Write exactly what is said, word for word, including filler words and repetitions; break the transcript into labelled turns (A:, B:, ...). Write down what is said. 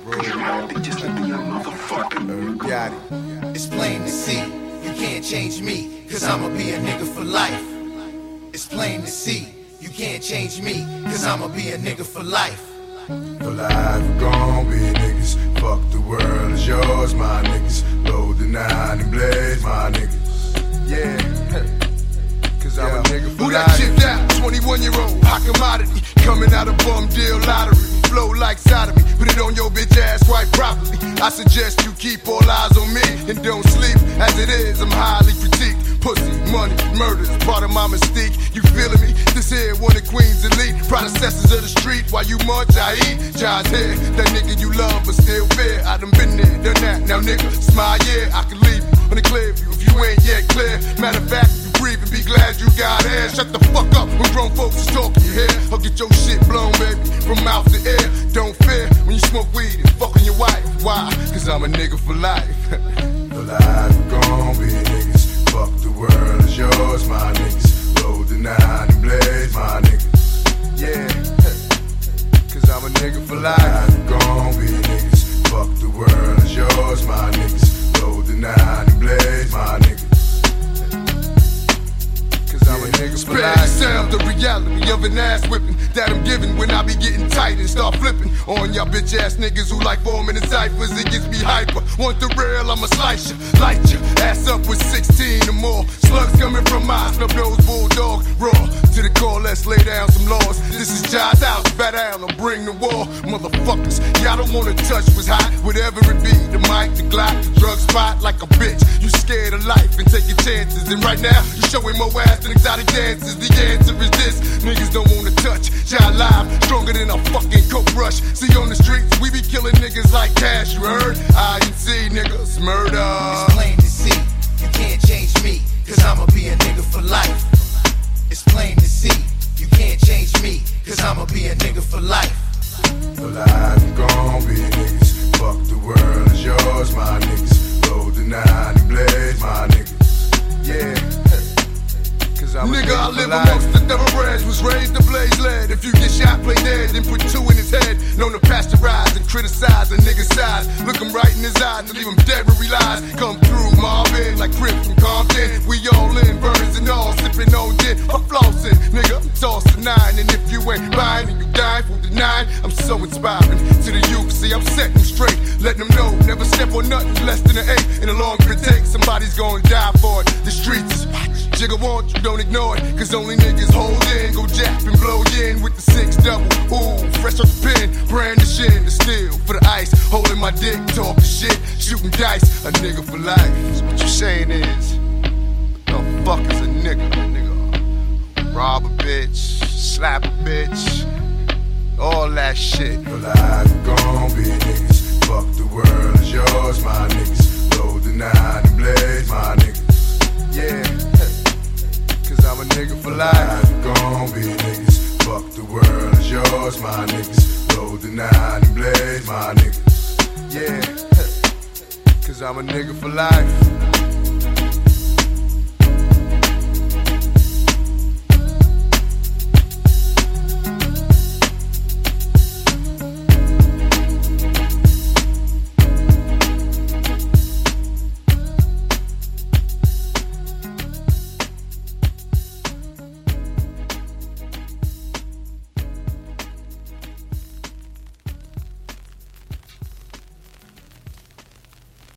A: Just like the young motherfucker. Got it.
B: It's plain to see, you can't change me, cause I'ma be a nigga for life. It's plain to see, you can't change me, cause I'ma be a nigga for life.
A: For life, we gon' be niggas. Fuck the world, it's yours, my niggas. Load the nine and blaze, my niggas. Yeah, cause I'm yeah. a nigga for
C: Who
A: life.
C: that chipped out? twenty-one year old, hot commodity. Coming out of bum deal lottery. Flow like sodomy, put it on your bitch ass quite properly. I suggest you keep all eyes on me and don't sleep. As it is, I'm highly critiqued. Pussy, money, murders, part of my mystique. You feeling me? This here one of Queen's elite. Predecessors of the street. While you munch, I eat. John's here, that nigga you love but still fear. I done been there, done that. Now nigga, smile, yeah, I can leave you on the clear view if you ain't yet clear. Matter of fact, if you breathe and be glad you got air. Shut the fuck up when grown folks is talking your hair. I'll get your shit blown, baby, from mouth to ear. Don't fear when you smoke weed and fucking your wife. Why? Cause I'm a nigga for life.
A: For life, we gon' be niggas. Fuck the world, it's yours, my niggas. Load the nine and blaze, my niggas.
C: Yeah, cause I'm a nigga for life.
A: For life, we gon' be niggas. Fuck the world, it's yours, my niggas. Load the nine and blaze, my niggas.
C: I'm a nigga for life. Sound the reality of an ass whipping that I'm giving when I be getting tight and start flipping on y'all bitch ass niggas who like forming in ciphers. It gets me hyper. Want the real? I'ma slice you, light you, ass up with sixteen or more. Slugs coming from my snub nose bulldog. Raw to the core, let's lay down some laws. This is John's house, bat down or bring the war. Motherfuckers, y'all don't wanna touch what's hot. Whatever it be, the mic, the glock, the drug spot like a bitch. You scared of life and taking chances. And right now, you showing more ass than exotic dances. The answer is this: niggas don't wanna touch. John live, stronger than a fucking coke rush. See on the streets, we be killing niggas like cash. You heard? I N C niggas murder.
B: It's plain to see, you can't change me, cause I'ma be a nigga for life. It's plain to see, you can't change me, cause I'ma be a nigga for life.
A: For life, we gon' be niggas. Fuck the world, it's yours, my niggas. Load the nine and blaze, my niggas.
C: Yeah. Nigga, I live amongst the thoroughbreds, was raised to blaze lead. If you get shot, play dead, then put two in his head. Known to pasteurize and criticize a nigga's size. Look him right in his eyes and leave him dead where he lies. Come through, Marvin, like Crip from Compton. We all in, burners and all, sipping on gin. I'm flossing, nigga, I'm tossing nine. And if you ain't buying and you dying for the nine, I'm so inspiring to the youth. See, I'm setting them straight, letting them know. Never step on nothing less than an eight. And the longer it takes, somebody's gonna die for it. The streets is Jigga want you, don't ignore it, cause only niggas hold in. Go jap and blow you in with the six double. Ooh, fresh off the pen, brandishing the steel for the ice. Holding my dick, talking shit, shooting dice. A nigga for life. So what you saying is, what the fuck is a nigga? A nigga rob a bitch, slap a bitch, all that shit.
A: For life, we gon' be niggas. Fuck the world, it's yours, my niggas. Load the nine and blaze, my niggas.
C: Yeah. I'm a nigga for life.
A: life. We gon' be niggas. Fuck the world, it's yours, my niggas. Load the nine and blaze, my niggas.
C: Yeah, cause I'm a nigga for life.